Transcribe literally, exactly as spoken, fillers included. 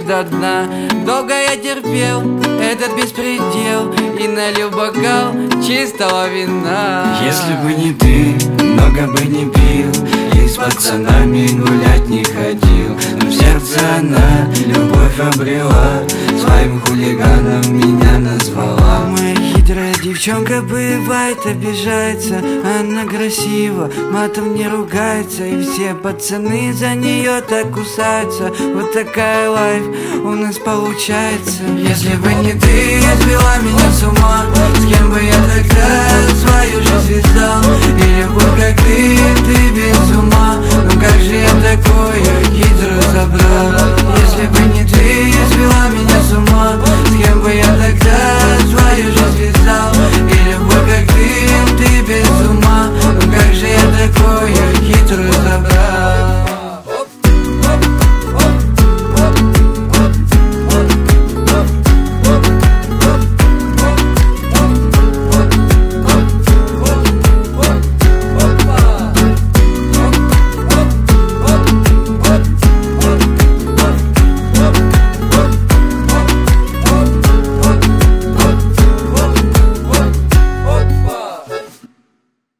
до дна. Долго я терпел этот беспредел и налил бокал чистого вина. Если бы не ты, много бы не пил, и с пацанами гулять не ходил. Но в сердце она любовь обрела, своим хулиганом меня назвала. Моя хитрая девчонка бывает обижается, она красива, матом не ругается, и все пацаны за нее так кусаются. Вот такая лайф у нас получается. Если бы не ты, свела меня с ума, с кем бы я тогда свою жизнь связал? И любовь как ты, ты без ума, ну как же я такое хитро забрал? Если бы не ты, свела меня с ума, с кем бы я тогда